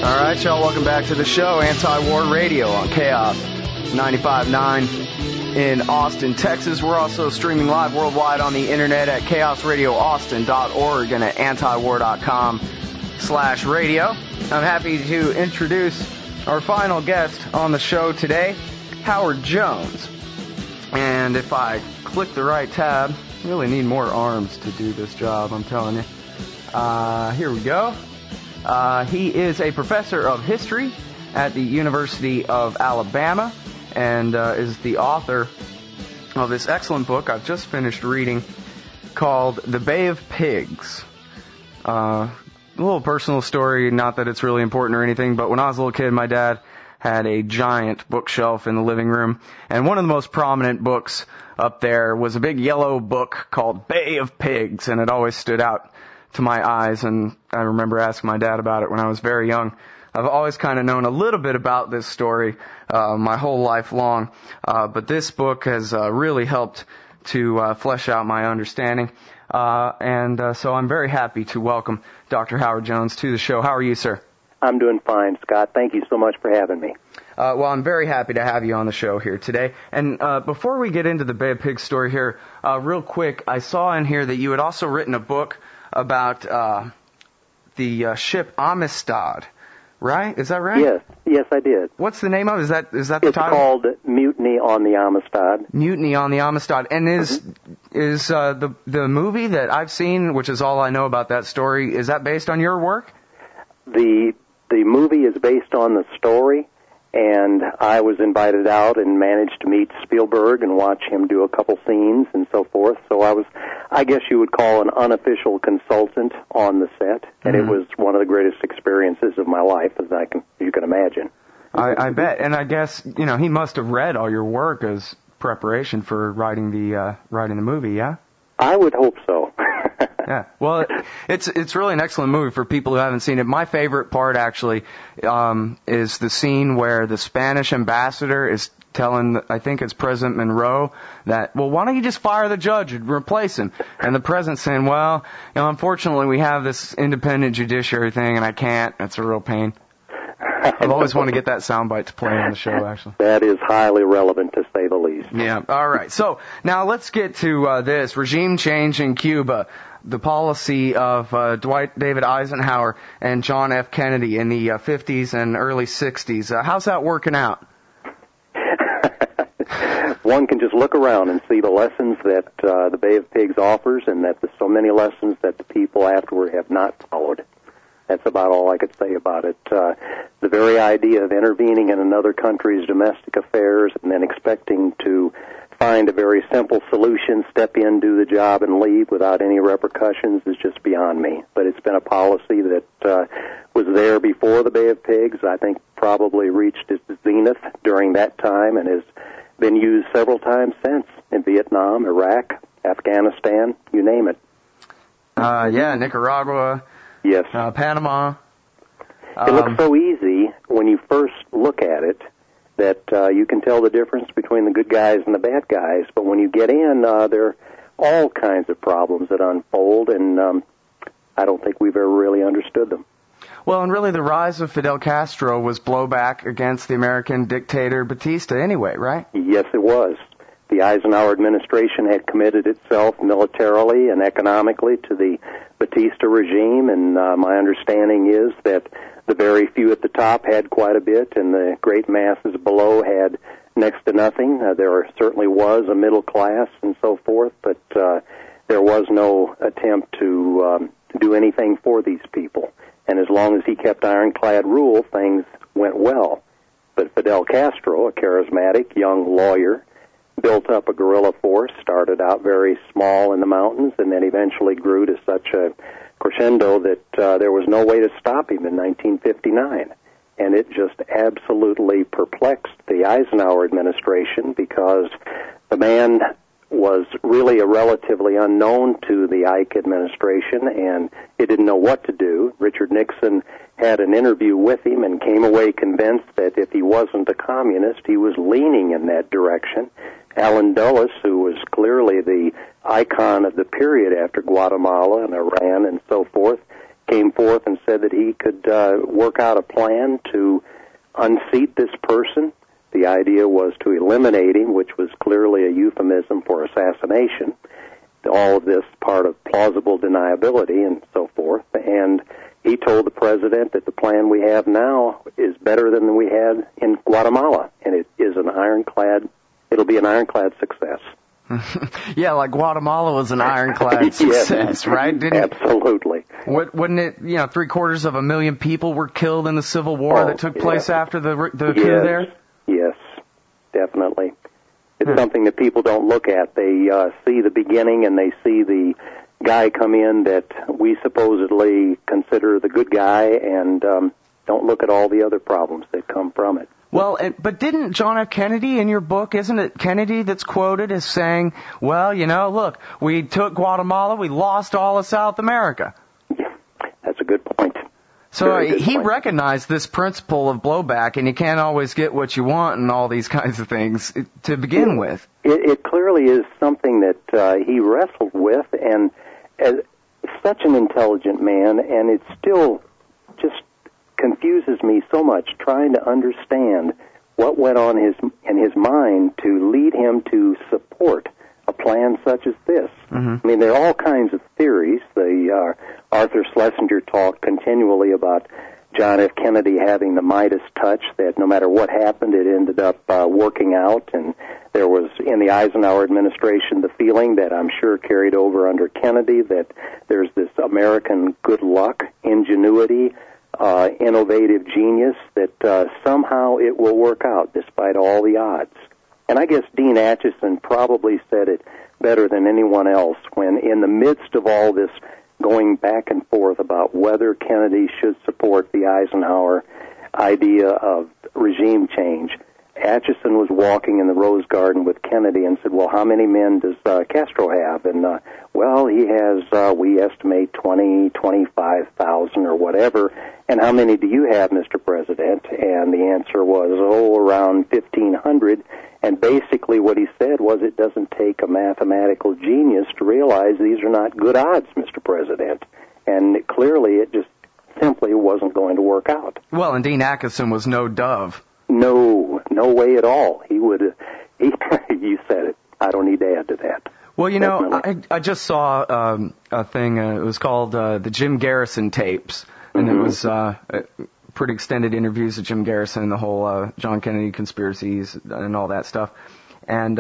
All right, y'all, welcome back to the show, Anti-War Radio on Chaos 95.9 in Austin, Texas. We're also streaming live worldwide on the internet at chaosradioaustin.org and at antiwar.com/radio. I'm happy to introduce our final guest on the show today, Howard Jones. And if I click the right tab, I really need more arms to do this job, I'm telling you. Here we go. He is a professor of history at the University of Alabama and is the author of this excellent book I've just finished reading called The Bay of Pigs. A little personal story, not that it's really important or anything, but when I was a little kid, my dad had a giant bookshelf in the living room, and one of the most prominent books up there was a big yellow book called Bay of Pigs, and it always stood out to my eyes, and I remember asking my dad about it when I was very young. I've always kind of known a little bit about this story my whole life long, but this book has really helped to flesh out my understanding, and so I'm very happy to welcome Dr. Howard Jones to the show. How are you, sir? I'm doing fine, Scott. Thank you so much for having me. Well, I'm very happy to have you on the show here today. And before we get into the Bay of Pigs story here, real quick, I saw in here that you had also written a book about the ship Amistad, right? Is that right? Yes, I did. What's the name of it? Is that the title? It's called Mutiny on the Amistad. Mutiny on the Amistad. And is the movie that I've seen, which is all I know about that story, is that based on your work? The movie is based on the story, and I was invited out and managed to meet Spielberg and watch him do a couple scenes and so forth. So I guess you would call an unofficial consultant on the set, and it was one of the greatest experiences of my life, as you can imagine. I bet, and I guess he must have read all your work as preparation for writing the movie, yeah? I would hope so. Yeah, well, it's really an excellent movie for people who haven't seen it. My favorite part, actually, is the scene where the Spanish ambassador is telling, I think it's President Monroe, that, well, why don't you just fire the judge and replace him? And the president's saying, well, unfortunately, we have this independent judiciary thing, and I can't. That's a real pain. I've always wanted to get that soundbite to play on the show, actually. That is highly relevant, to say the least. Yeah, all right. So now let's get to this. Regime change in Cuba. The policy of Dwight David Eisenhower and John F. Kennedy in the 50s and early 60s. How's that working out? One can just look around and see the lessons that the Bay of Pigs offers, and that there's so many lessons that the people afterward have not followed. That's about all I could say about it. The very idea of intervening in another country's domestic affairs and then expecting to find a very simple solution, step in, do the job, and leave without any repercussions is just beyond me. But it's been a policy that was there before the Bay of Pigs. I think probably reached its zenith during that time and has been used several times since in Vietnam, Iraq, Afghanistan, you name it. Nicaragua. Yes. Panama. It looks so easy when you first look at it that you can tell the difference between the good guys and the bad guys. But when you get in, there are all kinds of problems that unfold, and I don't think we've ever really understood them. Well, and really the rise of Fidel Castro was blowback against the American dictator Batista anyway, right? Yes, it was. The Eisenhower administration had committed itself militarily and economically to the Batista regime, and my understanding is that the very few at the top had quite a bit, and the great masses below had next to nothing. There certainly was a middle class and so forth, but there was no attempt to do anything for these people. And as long as he kept ironclad rule, things went well. But Fidel Castro, a charismatic young lawyer, built up a guerrilla force, started out very small in the mountains, and then eventually grew to such a crescendo that there was no way to stop him in 1959. And it just absolutely perplexed the Eisenhower administration because the man was really a relatively unknown to the Ike administration, and it didn't know what to do. Richard Nixon had an interview with him and came away convinced that if he wasn't a communist, he was leaning in that direction. Allen Dulles, who was clearly the icon of the period after Guatemala and Iran and so forth, came forth and said that he could work out a plan to unseat this person. The idea was to eliminate him, which was clearly a euphemism for assassination. All of this part of plausible deniability and so forth. And he told the president that the plan we have now is better than we had in Guatemala, and it is it'll be an ironclad success. Yeah, like Guatemala was an ironclad success, yes, right? Absolutely. Wouldn't it, 750,000 people were killed in the Civil War that took place after the coup there? Yes, definitely. It's something that people don't look at. They see the beginning and they see the guy come in that we supposedly consider the good guy and don't look at all the other problems that come from it. Well, but didn't John F. Kennedy in your book, isn't it Kennedy that's quoted as saying, well, look, we took Guatemala, we lost all of South America? Yeah, that's a good point. So he recognized this principle of blowback, and you can't always get what you want and all these kinds of things to begin with. It clearly is something that he wrestled with, and as such an intelligent man, and it still just confuses me so much trying to understand what went on in his mind to lead him to support a plan such as this. Mm-hmm. I mean, there are all kinds of theories. Arthur Schlesinger talked continually about John F. Kennedy having the Midas touch, that no matter what happened, it ended up working out. And there was, in the Eisenhower administration, the feeling that I'm sure carried over under Kennedy, that there's this American good luck, ingenuity, innovative genius, that somehow it will work out despite all the odds. And I guess Dean Acheson probably said it better than anyone else when, in the midst of all this going back and forth about whether Kennedy should support the Eisenhower idea of regime change, Acheson was walking in the Rose Garden with Kennedy and said, well, how many men does Castro have? And, well, he has, we estimate 25,000 or whatever. And how many do you have, Mr. President? And the answer was, around 1,500. And basically what he said was, it doesn't take a mathematical genius to realize these are not good odds, Mr. President. And clearly it just simply wasn't going to work out. Well, and Dean Acheson was no dove. No way at all. You said it. I don't need to add to that. Well, I just saw a thing. It was called the Jim Garrison tapes, and it was pretty extended interviews of Jim Garrison and the whole John Kennedy conspiracies and all that stuff. And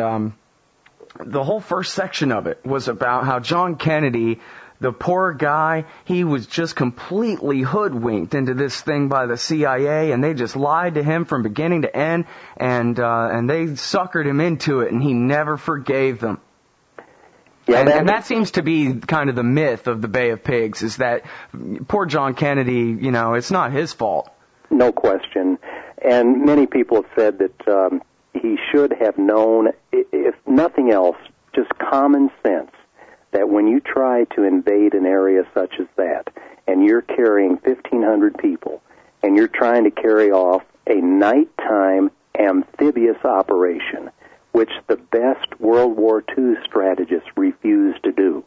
the whole first section of it was about how John Kennedy, the poor guy, he was just completely hoodwinked into this thing by the CIA, and they just lied to him from beginning to end, and they suckered him into it, and he never forgave them. Yeah, and that seems to be kind of the myth of the Bay of Pigs, is that poor John Kennedy, it's not his fault. No question. And many people have said that he should have known, if nothing else, just common sense, that when you try to invade an area such as that, and you're carrying 1,500 people, and you're trying to carry off a nighttime amphibious operation, which the best World War II strategists refused to do.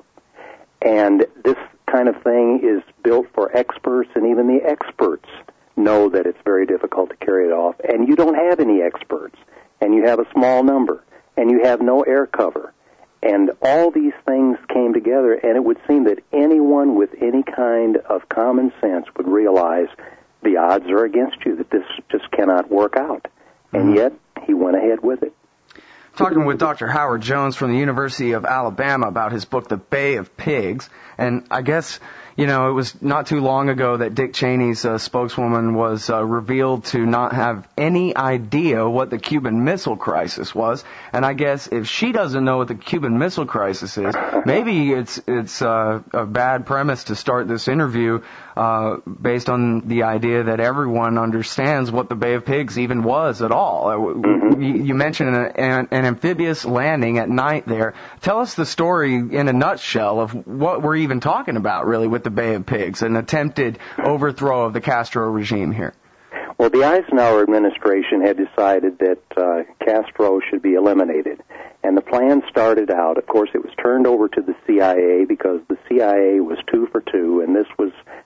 And this kind of thing is built for experts, and even the experts know that it's very difficult to carry it off. And you don't have any experts, and you have a small number, and you have no air cover. And all these things came together, and it would seem that anyone with any kind of common sense would realize the odds are against you, that this just cannot work out. And yet, he went ahead with it. Talking with Dr. Howard Jones from the University of Alabama about his book, The Bay of Pigs. And I guess, it was not too long ago that Dick Cheney's spokeswoman was revealed to not have any idea what the Cuban Missile Crisis was. And I guess if she doesn't know what the Cuban Missile Crisis is, maybe it's a bad premise to start this interview based on the idea that everyone understands what the Bay of Pigs even was at all. You mentioned an amphibious landing at night there. Tell us the story in a nutshell of what we're even talking about, really, with the Bay of Pigs, an attempted overthrow of the Castro regime here. Well, the Eisenhower administration had decided that Castro should be eliminated. And the plan started out, of course, it was turned over to the CIA because the CIA was 2 for 2, and this was Guatemala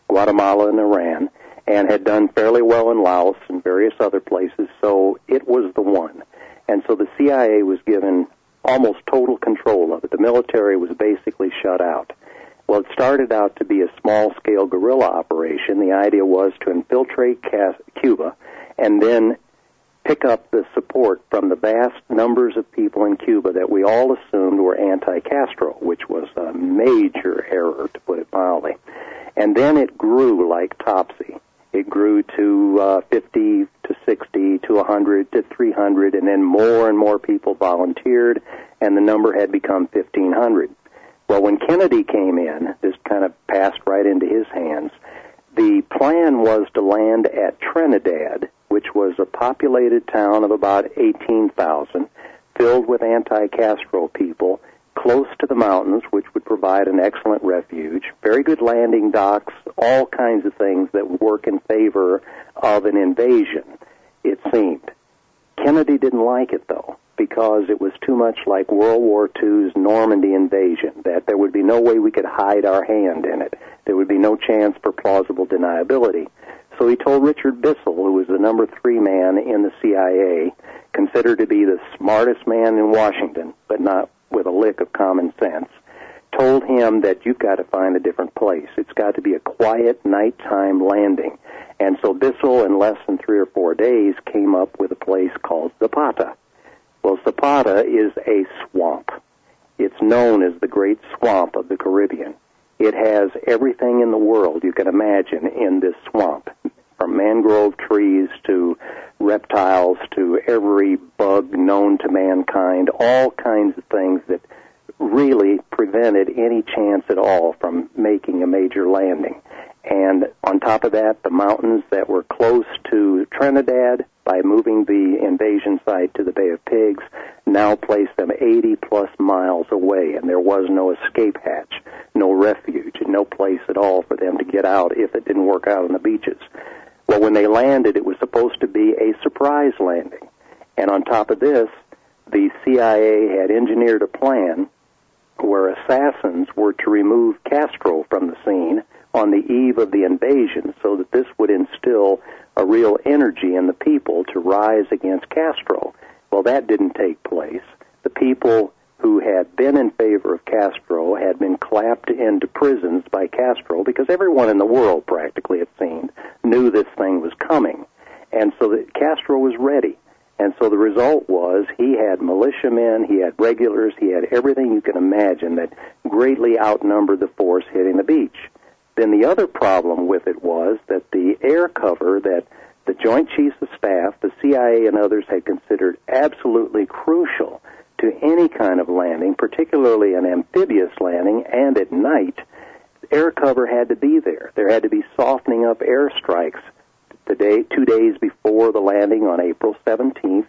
Guatemala and Iran, and had done fairly well in Laos and various other places, so it was the one. And so the CIA was given almost total control of it. The military was basically shut out. Well, it started out to be a small-scale guerrilla operation. The idea was to infiltrate Cuba and then pick up the support from the vast numbers of people in Cuba that we all assumed were anti-Castro, which was a major error, to put it mildly. And then it grew like Topsy. It grew to 50 to 60 to 100 to 300, and then more and more people volunteered, and the number had become 1,500. Well, when Kennedy came in, this kind of passed right into his hands. The plan was to land at Trinidad, which was a populated town of about 18,000, filled with anti-Castro people, close to the mountains, which would provide an excellent refuge, very good landing docks, all kinds of things that would work in favor of an invasion, it seemed. Kennedy didn't like it, though, because it was too much like World War II's Normandy invasion, that there would be no way we could hide our hand in it. There would be no chance for plausible deniability. So he told Richard Bissell, who was the number 3 man in the CIA, considered to be the smartest man in Washington, but not with a lick of common sense, told him that you've got to find a different place. It's got to be a quiet nighttime landing. And so Bissell, in less than 3 or 4 days, came up with a place called Zapata. Well, Zapata is a swamp. It's known as the Great Swamp of the Caribbean. It has everything in the world you can imagine in this swamp, from mangrove trees to reptiles to every bug known to mankind, all kinds of things that really prevented any chance at all from making a major landing. And on top of that, the mountains that were close to Trinidad, by moving the invasion site to the Bay of Pigs, now placed them 80-plus miles away, and there was no escape hatch, no refuge, and no place at all for them to get out if it didn't work out on the beaches. Well, when they landed, it was supposed to be a surprise landing. And on top of this, the CIA had engineered a plan where assassins were to remove Castro from the scene on the eve of the invasion so that this would instill a real energy in the people to rise against Castro. Well, that didn't take place. The people who had been in favor of Castro had been clapped into prisons by Castro because everyone in the world, practically, it seemed, knew this thing was coming. And so that Castro was ready. And so the result was he had militiamen, he had regulars, he had everything you can imagine that greatly outnumbered the force hitting the beach. Then the other problem with it was that the air cover that the Joint Chiefs of Staff, the CIA, and others had considered absolutely crucial to any kind of landing, particularly an amphibious landing, and at night, air cover had to be there. There had to be softening up airstrikes 2 days before the landing on April 17th,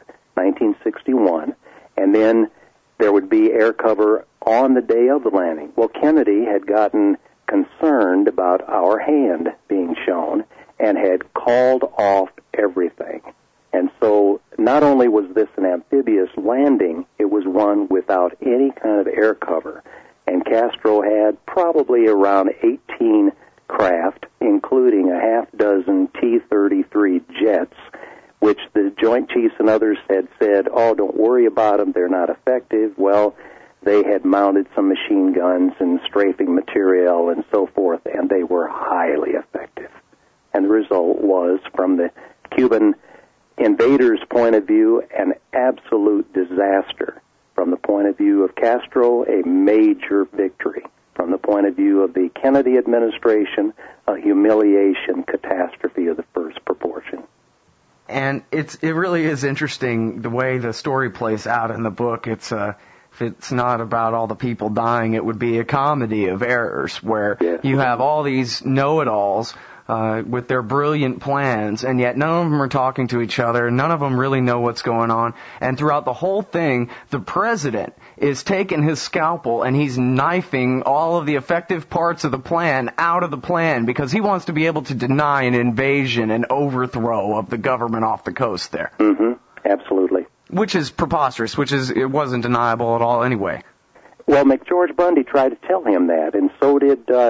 1961, and then there would be air cover on the day of the landing. Well, Kennedy had gotten concerned about our hand being shown and had called off everything. And so not only was this an amphibious landing, it was one without any kind of air cover. And Castro had probably around 18 craft, including a half dozen T-33 jets, which the Joint Chiefs and others had said, oh, don't worry about them, they're not effective. Well, they had mounted some machine guns and strafing material and so forth, and they were highly effective. And the result was, from the Cuban invaders' point of view, an absolute disaster. From the point of view of Castro, a major victory. From the point of view of the Kennedy administration, a humiliation catastrophe of the first proportion. And it really is interesting the way the story plays out in the book. If it's not about all the people dying, it would be a comedy of errors where you have all these know-it-alls with their brilliant plans, and yet none of them are talking to each other. None of them really know what's going on. And throughout the whole thing, the president is taking his scalpel and he's knifing all of the effective parts of the plan out of the plan because he wants to be able to deny an invasion and overthrow of the government off the coast there. Mm-hmm. Absolutely. Which is preposterous, it wasn't deniable at all anyway. Well, McGeorge Bundy tried to tell him that, and so did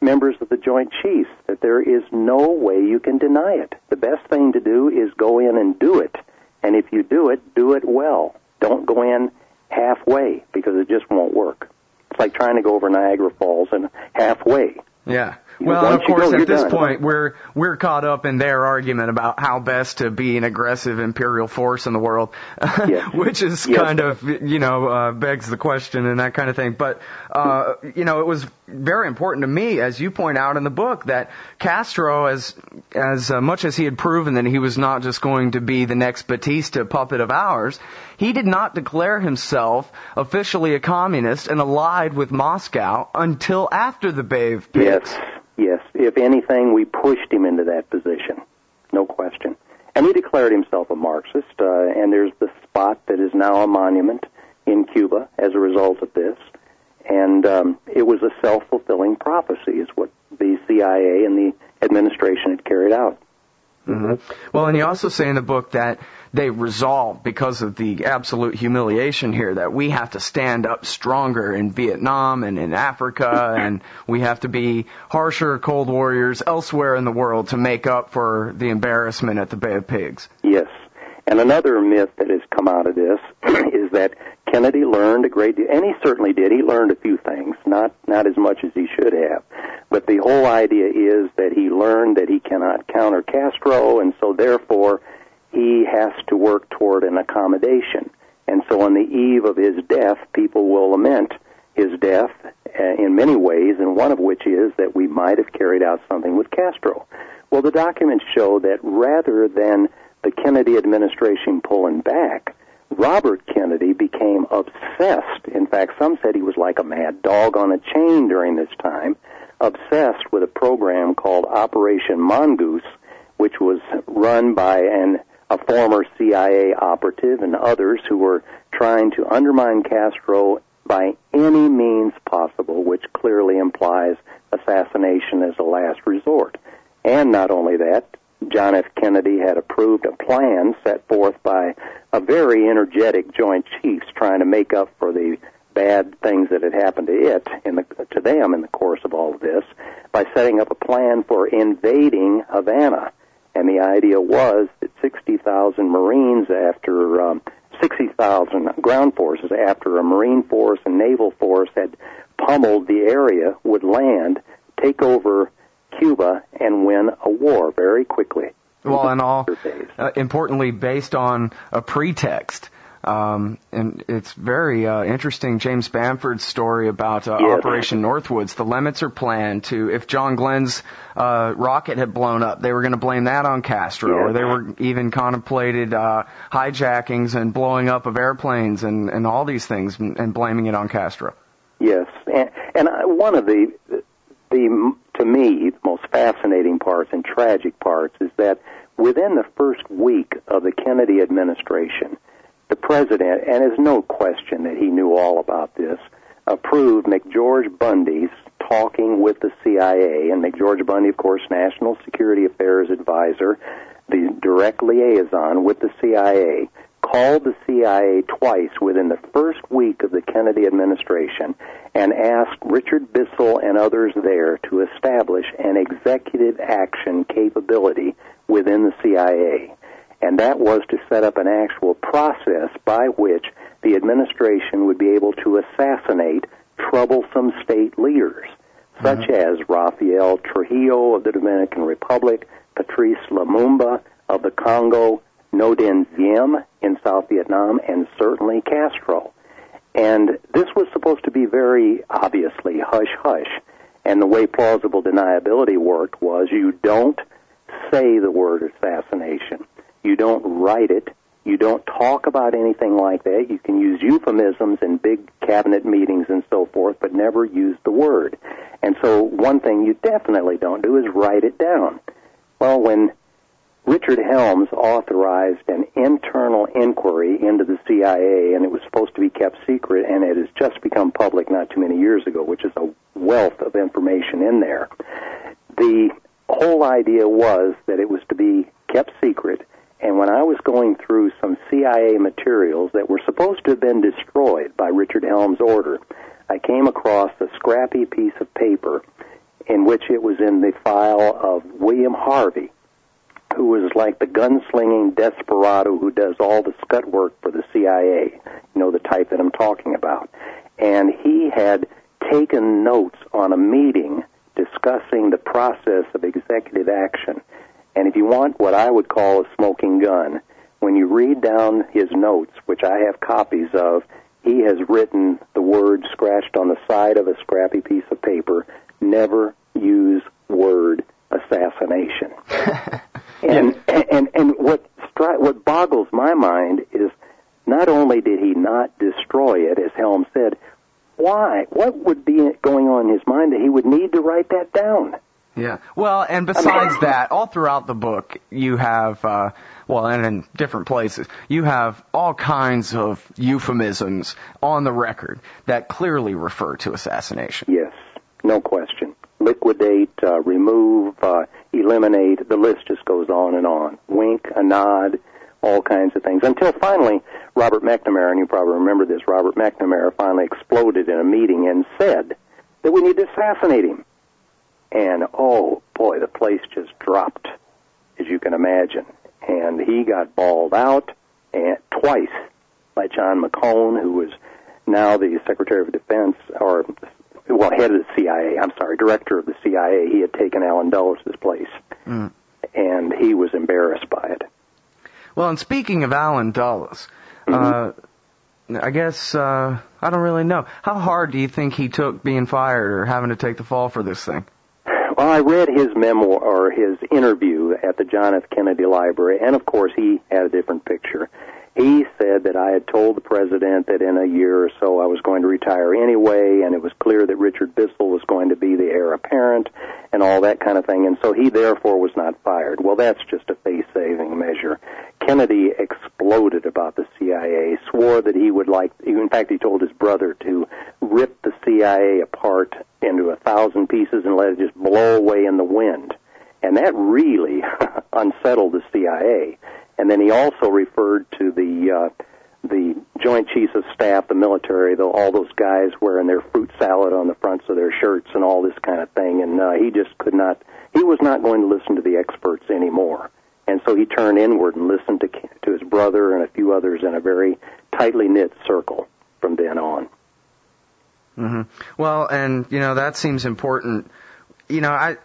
members of the Joint Chiefs that there is no way you can deny it. The best thing to do is go in and do it. And if you do it well. Don't go in halfway, because it just won't work. It's like trying to go over Niagara Falls and halfway. Yeah. Well, of course, at this point, we're caught up in their argument about how best to be an aggressive imperial force in the world, yes. Which is kind of, begs the question and that kind of thing. But, it was very important to me, as you point out in the book, that Castro, as much as he had proven that he was not just going to be the next Batista puppet of ours, he did not declare himself officially a communist and allied with Moscow until after the Bay of Pigs. Yes. If anything, we pushed him into that position. No question. And he declared himself a Marxist, and there's the spot that is now a monument in Cuba as a result of this. And it was a self-fulfilling prophecy, is what the CIA and the administration had carried out. Mm-hmm. Well, and you also say in the book that they resolved, because of the absolute humiliation here, that we have to stand up stronger in Vietnam and in Africa, and we have to be harsher Cold Warriors elsewhere in the world to make up for the embarrassment at the Bay of Pigs. Yes. And another myth that has come out of this is that Kennedy learned a great deal, and he certainly did. He learned a few things, not as much as he should have. But the whole idea is that he learned that he cannot counter Castro, and so therefore he has to work toward an accommodation. And so on the eve of his death, people will lament his death in many ways, and one of which is that we might have carried out something with Castro. Well, the documents show that rather than the Kennedy administration pulling back, Robert Kennedy became obsessed. In fact, some said he was like a mad dog on a chain during this time, obsessed with a program called Operation Mongoose, which was run by a former CIA operative and others who were trying to undermine Castro by any means possible, which clearly implies assassination as a last resort. And not only that, John F. Kennedy had approved a plan set forth by a very energetic Joint Chiefs trying to make up for the bad things that had happened to them in the course of all of this by setting up a plan for invading Havana. And the idea was that 60,000 Marines 60,000 ground forces after a Marine force and naval force had pummeled the area would land, take over Cuba, and win a war very quickly. Well, and all importantly, based on a pretext. And it's very interesting, James Bamford's story about Operation Northwoods. The Lemitzer plan to, if John Glenn's rocket had blown up, they were going to blame that on Castro. Or they were even contemplated hijackings and blowing up of airplanes and all these things and blaming it on Castro. Yes, and one of the to me, most fascinating parts and tragic parts is that within the first week of the Kennedy administration, the president, and there's no question that he knew all about this, approved McGeorge Bundy's talking with the CIA, and McGeorge Bundy, of course, National Security Affairs Advisor, the direct liaison with the CIA, called the CIA twice within the first week of the Kennedy administration and asked Richard Bissell and others there to establish an executive action capability within the CIA. And that was to set up an actual process by which the administration would be able to assassinate troublesome state leaders, such as Rafael Trujillo of the Dominican Republic, Patrice Lumumba of the Congo, Ngo Dinh Diem in South Vietnam, and certainly Castro. And this was supposed to be very obviously hush-hush. And the way plausible deniability worked was you don't say the word assassination. You don't write it. You don't talk about anything like that. You can use euphemisms in big cabinet meetings and so forth, but never use the word. And so one thing you definitely don't do is write it down. Well, when Richard Helms authorized an internal inquiry into the CIA, and it was supposed to be kept secret, and it has just become public not too many years ago, which is a wealth of information in there. The whole idea was that it was to be kept secret, and when I was going through some CIA materials that were supposed to have been destroyed by Richard Helms' order, I came across a scrappy piece of paper in which it was in the file of William Harvey, who was like the gunslinging desperado who does all the scut work for the CIA, the type that I'm talking about. And he had taken notes on a meeting discussing the process of executive action. And if you want what I would call a smoking gun, when you read down his notes, which I have copies of, he has written the words scratched on the side of a scrappy piece of paper, never use word assassination. And what boggles my mind is not only did he not destroy it, as Helms said, why? What would be going on in his mind that he would need to write that down? Yeah. Well, and besides that, all throughout the book, you have, and in different places, you have all kinds of euphemisms on the record that clearly refer to assassination. Yes, no question. Liquidate, remove, eliminate, the list just goes on and on. Wink, a nod, all kinds of things. Until finally, Robert McNamara, and you probably remember this, Robert McNamara finally exploded in a meeting and said that we need to assassinate him. And, oh, boy, the place just dropped, as you can imagine. And he got bawled out twice by John McCone, who was now the Secretary of Defense, head of the CIA, director of the CIA. He had taken Allen Dulles' place, and he was embarrassed by it. Well, and speaking of Allen Dulles, I guess I don't really know. How hard do you think he took being fired or having to take the fall for this thing? Well, I read his memoir, or his interview at the John F. Kennedy Library, and of course he had a different picture. He said that I had told the president that in a year or so I was going to retire anyway, and it was clear that Richard Bissell was going to be the heir apparent and all that kind of thing, and so he therefore was not fired. Well, that's just a face-saving measure. Kennedy exploded about the CIA, swore that he would in fact he told his brother to rip the CIA apart into 1,000 pieces and let it just blow away in the wind. And that really unsettled the CIA. And then he also referred to the Joint Chiefs of Staff, the military, all those guys wearing their fruit salad on the fronts of their shirts and all this kind of thing. And he just he was not going to listen to the experts anymore. And so he turned inward and listened to his brother and a few others in a very tightly knit circle from then on. Mm-hmm. Well, and, that seems important. I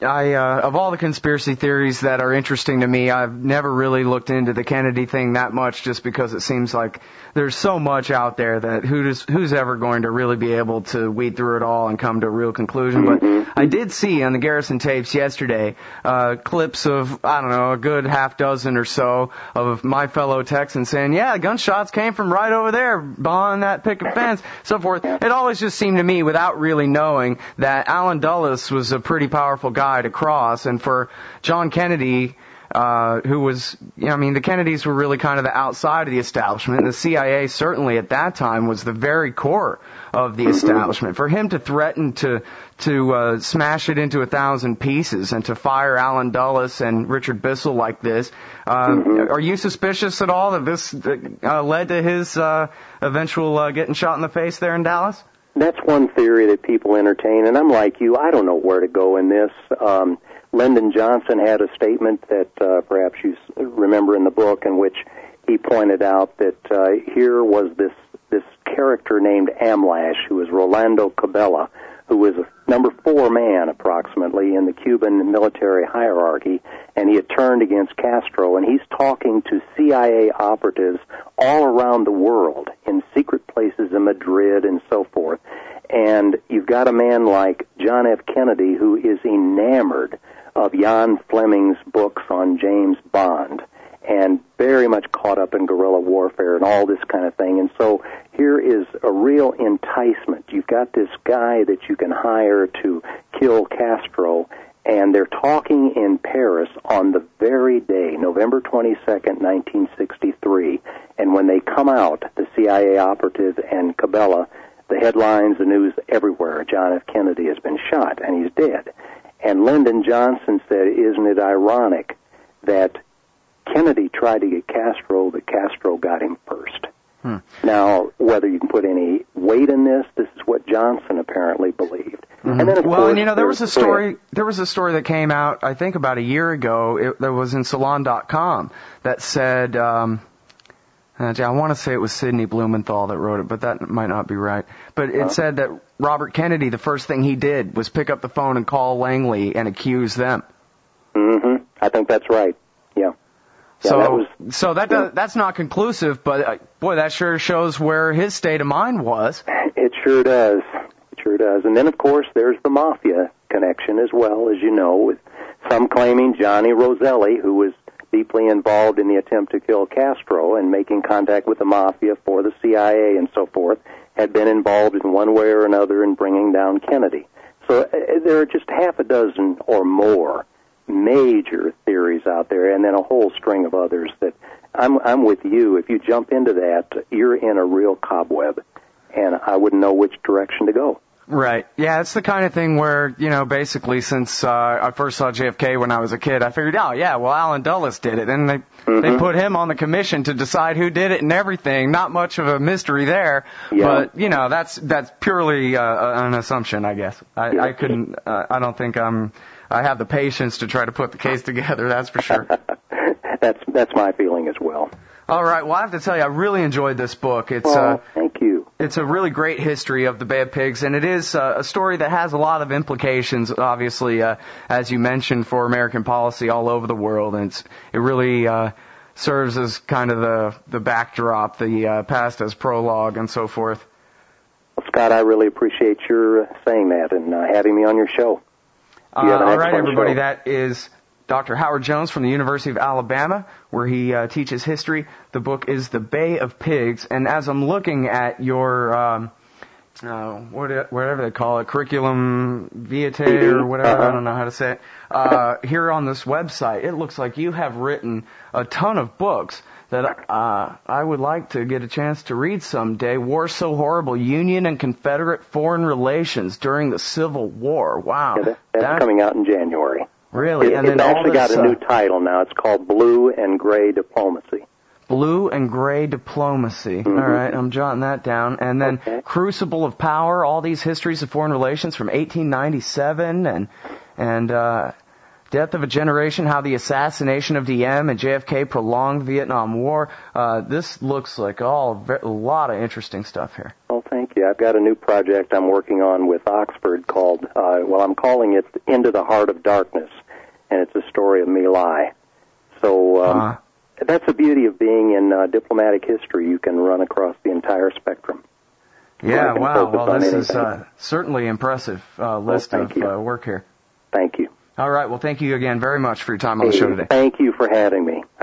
of all the conspiracy theories that are interesting to me, I've never really looked into the Kennedy thing that much, just because it seems like there's so much out there that who's ever going to really be able to weed through it all and come to a real conclusion. But I did see on the Garrison tapes yesterday clips of, a good half dozen or so of my fellow Texans saying, yeah, gunshots came from right over there behind that picket fence, so forth. It always just seemed to me, without really knowing, that Allen Dulles was a pretty powerful guy to cross, and for John Kennedy, who was, the Kennedys were really kind of the outside of the establishment, and the CIA certainly at that time was the very core of the establishment. For him to threaten to smash it into 1,000 pieces and to fire Allen Dulles and Richard Bissell like this, are you suspicious at all that this led to his eventual getting shot in the face there in Dallas? That's one theory that people entertain, and I'm like you, I don't know where to go in this. Lyndon Johnson had a statement that perhaps you remember in the book, in which he pointed out that here was this character named Amlash, who was Rolando Cabela, who was a number 4 man approximately in the Cuban military hierarchy, and he had turned against Castro, and he's talking to CIA operatives all around the world in secret places in Madrid and so forth. And you've got a man like John F. Kennedy who is enamored of Jan Fleming's books on James Bond and very much caught up in guerrilla warfare and all this kind of thing. And so here is a real enticement. You've got this guy that you can hire to kill Castro, and they're talking in Paris on the very day, November 22nd, 1963. And when they come out, the CIA operative and Cabela, the headlines, the news everywhere, John F. Kennedy has been shot and he's dead. And Lyndon Johnson said, isn't it ironic that Kennedy tried to get Castro, but Castro got him first? Now, whether you can put any weight in this is what Johnson apparently believed. And then, of course, there was a story. There was a story that came out, I think, about a year ago. That was in Salon.com that said, I want to say it was Sidney Blumenthal that wrote it, but that might not be right. But it said that Robert Kennedy, the first thing he did was pick up the phone and call Langley and accuse them. I think that's right. Yeah. That's not conclusive, but boy, that sure shows where his state of mind was. It sure does. It sure does. And then, of course, there's the mafia connection as well, as you know, with some claiming Johnny Roselli, who was deeply involved in the attempt to kill Castro and making contact with the mafia for the CIA and so forth, had been involved in one way or another in bringing down Kennedy. So there are just half a dozen or more major theories out there, and then a whole string of others that I'm with you. If you jump into that, you're in a real cobweb, and I wouldn't know which direction to go. Right. Yeah, it's the kind of thing where, basically since I first saw JFK when I was a kid, I figured, Alan Dulles did it. And they put him on the commission to decide who did it and everything. Not much of a mystery there. Yeah. But, that's purely an assumption, I guess. I couldn't, I don't think I have the patience to try to put the case together, that's for sure. That's my feeling as well. All right. Well, I have to tell you, I really enjoyed this book. It's thank you. It's a really great history of the Bay of Pigs, and it is a story that has a lot of implications, obviously, as you mentioned, for American policy all over the world. And it really serves as kind of the backdrop, the past as prologue, and so forth. Well, Scott, I really appreciate your saying that and having me on your show. All right, everybody. That is Dr. Howard Jones from the University of Alabama, where he teaches history. The book is The Bay of Pigs, and as I'm looking at your whatever they call it, curriculum vitae or whatever, I don't know how to say it, here on this website, it looks like you have written a ton of books that I would like to get a chance to read someday. War So Horrible, Union and Confederate Foreign Relations During the Civil War. Wow. Yeah, that's coming out in January. Really? It's actually got a new title now. It's called Blue and Gray Diplomacy. Blue and Gray Diplomacy. All right, I'm jotting that down. And then Crucible of Power, all these histories of foreign relations from 1897 and Death of a Generation, how the assassination of Diem and JFK prolonged the Vietnam War. This looks like a lot of interesting stuff here. Well, thank you. I've got a new project I'm working on with Oxford called, I'm calling it Into the Heart of Darkness, and it's a story of My Lai. So that's the beauty of being in diplomatic history. You can run across the entire spectrum. Yeah, wow. Well, this is certainly impressive list of work here. Thank you. All right. Well, thank you again very much for your time on the show today. Thank you for having me.